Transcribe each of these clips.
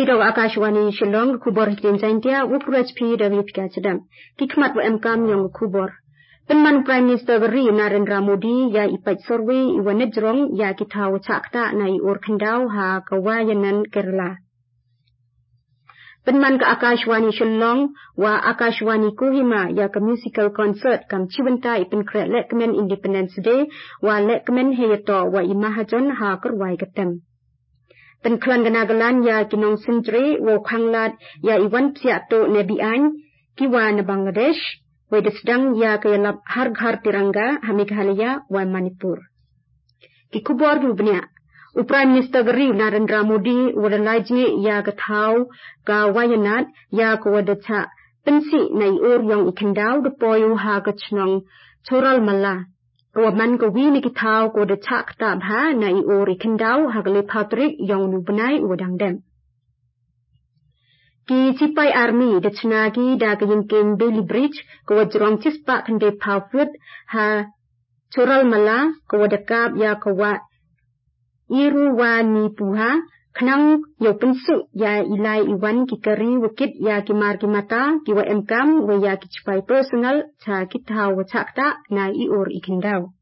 Kanida wa Akashwani Shillong kubor Jinjantia WPHP WPKCDM. Kikmat wa MKM yang kubor. Penman Prime Minister Gari Narendra Modi ya ipat survey iwa nedrong ya kitau cakta na iur kendau ha kawayanan Kerala. Penman ke Akashwani Shillong wa Akashwani Kohima ya ke musical concert kam Chivanta ipen krek lekmen Independence Day wa lekmen heyato wa imahajon ha kerwai ketem. Penklan ganagalan ya kinong sentri wa khanglat ya iwan psiato nebian kiwa na Bangladesh wa sedang ya kayalap har tirangga ha Meghalaya wa Manipur. Kikubor gubnya Prime Minister Gari Narendra Modi wa lajni ya kathau ka wayanat ya ko wadacha pensi na iur yang ikendau depoyu ha kachnong choral mala Roman ko wi ni kitaw ko de chak tab ha na iur ikendau ha kale Patrick yang nubenai wadang dem. Ki Cipai Army de Chnagi da kayingking Bailey Bridge ko wajrong cispa kende Pawfut ha choral mala ko wadakap ya ko wa iru wa ni puha Kenang yo pensuk ya ilai iwan kikari wikit ya kimar kimata kiwa MKM wa ya Cipai personal cha kitau wa cakta na iur ikendau.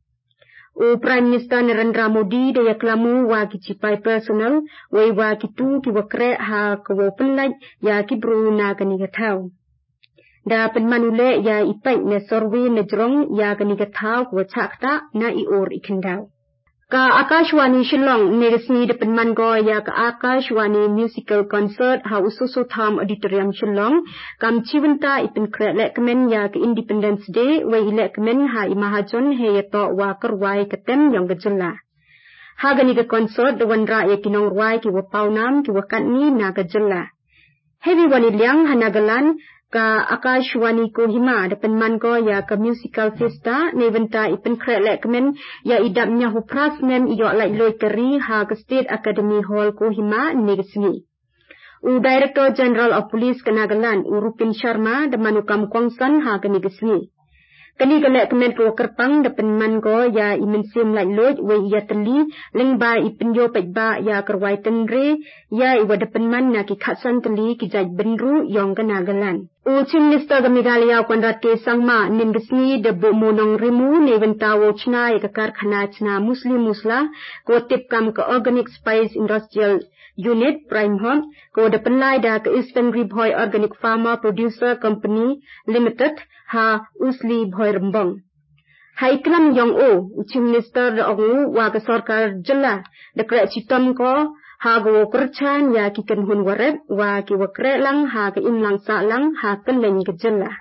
Prime Minister Narendra Modi da yaklamu wa Cipai personal wa kitu kiwa kre ha kawo penlaj ya kibru na kanigatau. Da penmanule ya ipai na survey na jrong ya kanigatau wa cakta na iur ikendau. Ka Akashwani Shillong negasni de penman go ya ka Akashwani musical concert ha ususu tham auditorium Shillong kam Chivanta ipen krek lekmen ya ka Independence Day wa lekmen ha imahajon he yato wa kerwai ketem yang gejula. Ha gani ka concert de wanra ya kinong rwai ki wa paunam ki wa katni na gejula. Heavy wani liang hanagalan ka Akashwani Kohima de penman go ya ka musical festa neventa ipen krek lekmen ya idapnya hupras mem iyo lai loi keri ha ka State Academy Hall Kohima negasni. Director General of Police Kanagalan Rupin Sharma de manukam Kwangsan ha ka negasni. Kani ka lekmen ko kerpang de penman go ya imensim lai loi we ya teli lengba ipen yo pekba ya kerwai tenre ya iwa de penman na ki khatsan teli ki jaj benru yong Kanagalan. Chief Minister Meghalaya Konrad K. Sangma ningesni de monong rimu neventa wochna ya karkhana chna Muslim Musla ko tipkam ka Organic Spice Industrial Unit Prime Home ko de penlai da ka Eastern Ribhoi Organic Pharma Producer Company Limited ha Usli Bhoi Rembang. Haiklam yong Chief Minister de ongu wa ka sarkar jilla de kra chitam ko ha go kerchan ya ki ken hun warep wa ki wakre lang ha ka imlang sa lang ha kan len ke jella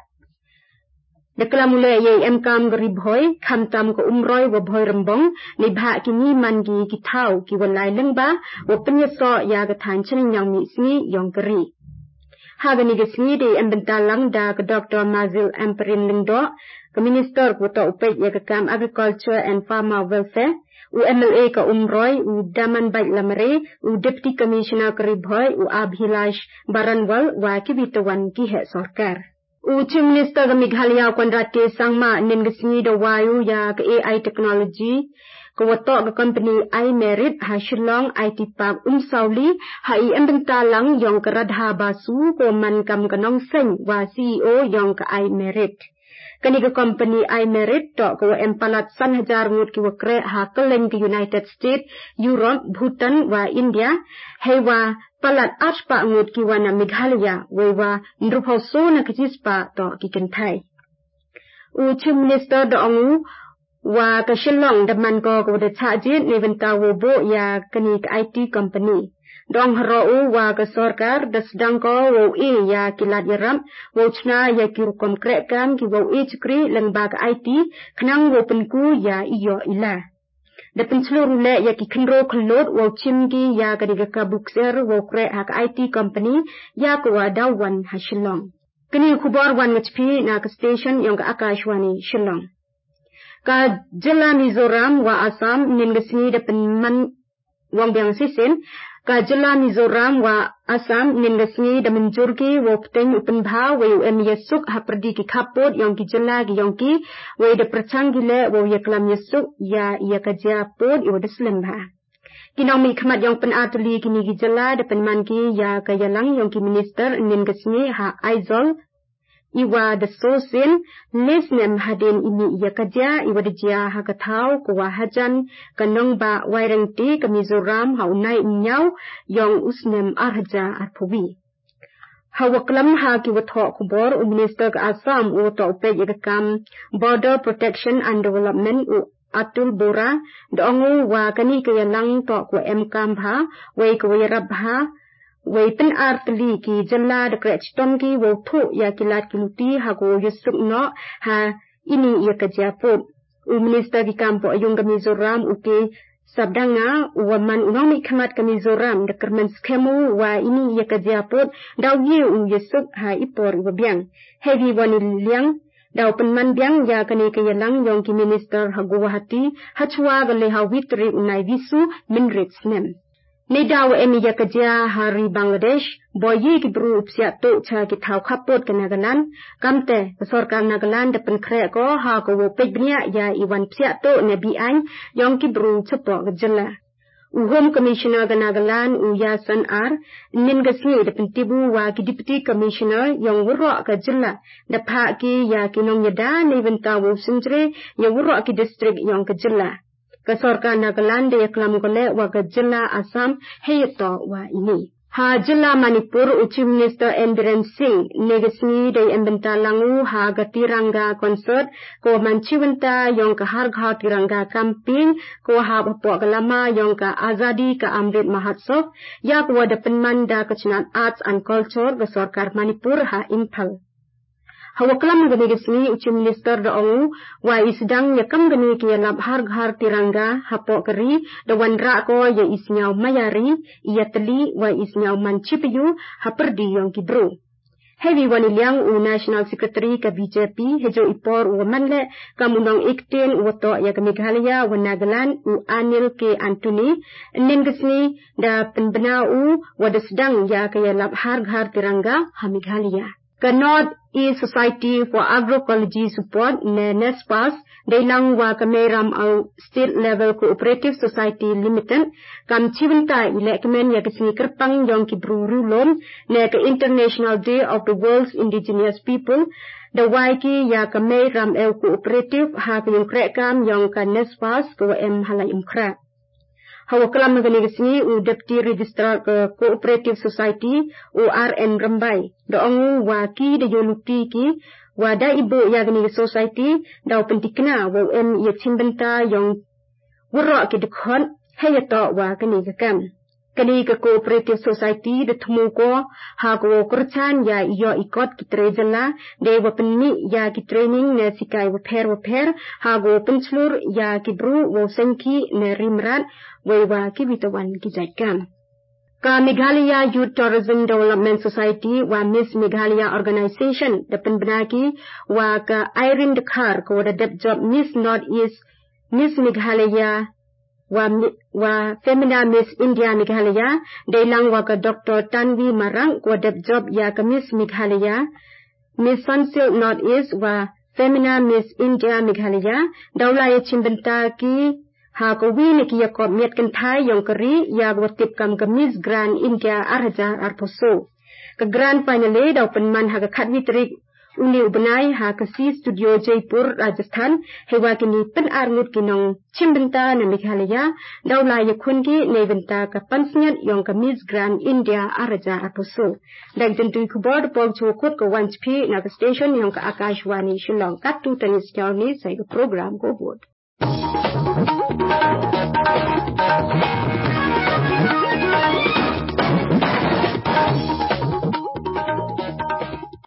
de klamule ye MKM Garibhoi khamtam ko umroi wa bhoi rembong ni bha ki ni mangi ki thau ki walai lengba wa penyeso ya ka than chen yang mi sni yong kari ha ga ni ge sni de embenta lang da ka Dr. Mazil Amperin Lingdo ka minister ko to upet ya ka kam agriculture and farmer welfare MLA ka umroi Daman Bait Lamare Deputy Commissioner Karibhoi Abhilash Baranwal wa kibitawan ki he sarkar. Chief Minister ka Meghalaya Konrad K. Sangma ningesni da wayu ya ka AI technology ka wato ka company iMerit ha Shillong IT Park Sauli ha iembenta lang yong ka Radha Basu ko man kam kanong seng wa CEO yong ka iMerit. Kani ka company iMerit to ko empalat san hajar ngut ki wakre ha keleng ke United States, Europe, Bhutan wa India, hewa palat aspa ngut ki wana Meghalaya wa ndruphoso na kispa to ki kenthai. Chief Minister do ongu wa ka Shillong de man ko de chajit neventa wo bo ya kani ka IT company. Dong haro wa ka sarkar da sedang ko wo ya kilat yaram wo chna ya kirukom krekam ki wo chkri lengba ka IT khnang wo penku ya iyo ila da penslur le ya ki khnro khlot wo chimgi ya ka diga ka bukser wo kre ha ka IT company ya ko wa dawan ha Shillong kini khubar wan HP na ka station yong ka Akashwani Shillong ka jilla Mizoram wa Assam ningesni da penman wang biang sisen ka jilla Mizoram wa Assam ningesni da menjurki wo pteng upen bha wo yesuk ha perdi ki khapot yang ki jilla ki yang ki wo da perchangile wo yaklam yesuk ya ka japot yo da slem bha Kinong mi khmat yong pen atuli kini gijala de penman ki ya kayalang yong ki minister nin gesni ha Aizol iwa de sosin lesnem hadin ini ya kaja iwa de jia ha kathau kwa hajan kanong ba wairengti ka Mizoram ha unai nyau yong usnem arhaja arphubi Hawaklam ha ki watho kubor minister ka Assam u to pe yakam Border Protection and Development Atul Bora dongu wa kani kayalang to ko MKam bha wei ko yarab bha wei pen artli ki jalla de krechton ki wo thu ya kilat kiluti ha ko yusuk no ha ini ya kajapot minister ki kampo ayung ka Mizoram uke sabdanga waman unomi khamat ka Mizoram de kermen skemu wa ini ya kajapot daw ye u yusuk ha ipor wabyang heavy one liang daw penman biang ya kani kayalang yong ki minister ha Guwahati hachwa gale ha witri unai visu minrit snem ni daw emi ya kaja hari Bangladesh boyi ki bru psia to cha ki thau khapot ka Nagaland kamte sarkar Nagaland de pen khre ko ha ko wo pebnia ya iwan psia to ne bi an yong ki bru chupo gajala Home Commissioner ka Nagaland Yasan R nin gasni de pentibu wa ki Deputy Commissioner yong wuro ka jilla da pha ki ya kinong yada ni benta wo sunjre ya wuro ki district yong ka jilla ka sarkar Nagaland de klam kole wa ka jilla Assam heyato wa ini ha jilla Manipur Chief Minister Biren Singh negasni de embenta langu ha ga tiranga concert ko manchiwanta yong ka har gha tiranga campaign ko ha po kalama yong ka azadi ka Amrit Mahotsav ya ko da penman da ka chinat arts and culture ka sarkar Manipur ha Imphal Hawaklam gani gesni Chief Minister da ongu wa isdang yakam gani ki lab har ghar tiranga hapo kari da wanra ko ya isnyau mayari iyatli wa isnyau manchipiyu haperdi yong ki bro Heavy waniliang National Secretary ka BJP hejo ipor manle kamunong iktin wato ya ka Meghalaya wa Nagaland Anil K Anthony nin gesni da penbena wa desdang ya ka lab har ghar tiranga ha Meghalaya ka North East Society for Agroecology Support NESPAS dailang wa kameram au State Level Cooperative Society Limited kam chiwanta ilekmen ya kisni kerpang yong ki brurulom ne ka International Day of the World's Indigenous People da waiki ya kameram el cooperative ha ka yung krekam yong ka NESPAS ko halay umkra Hawaklam gani gesni Deputy Registrar Cooperative Society RN Rambai doong wa ki de yoluti ki wa da ibu ya gani society daw pentikna wa ya chimbenta yong wuro ki dekhon heyato wa gani kakam kani ka cooperative society de thumuko ha ko kurchan ya iyo ikot ki trejala de wa penni ya ki training ne sikai wa pher ha go penslur ya ki bru wa senki ne rimrat wa ki bitawan ki jaikam ka Meghalaya Youth Tourism Development Society wa Miss Meghalaya Organization da penbenaki wa ka Irene Dakhar ko da dep job Miss Northeast Miss Meghalaya wa Femina Miss India Meghalaya dailang wa ka Dr. Tanvi Marang ko dep job ya ka Miss Meghalaya Miss Sunsil Northeast wa Femina Miss India Meghalaya daula ya chimbenta ki ha ko wini ki yakop miet kan thai yong kari ya watip kam ka Miss Grand India arhaja arposo ka grand finale daw penman ha ka khat witrik uni ubnai ha ka si studio Jaipur Rajasthan hewa kini pen arngut kinong chimbenta na Meghalaya daula yakun ki neventa ka pansnyat yong ka Miss Grand India arhaja arposo dak jentui kubor pog chukut ko wanchpi na ka station yong ka Akashwani Shillong katu tanis ni sai ka program ko bod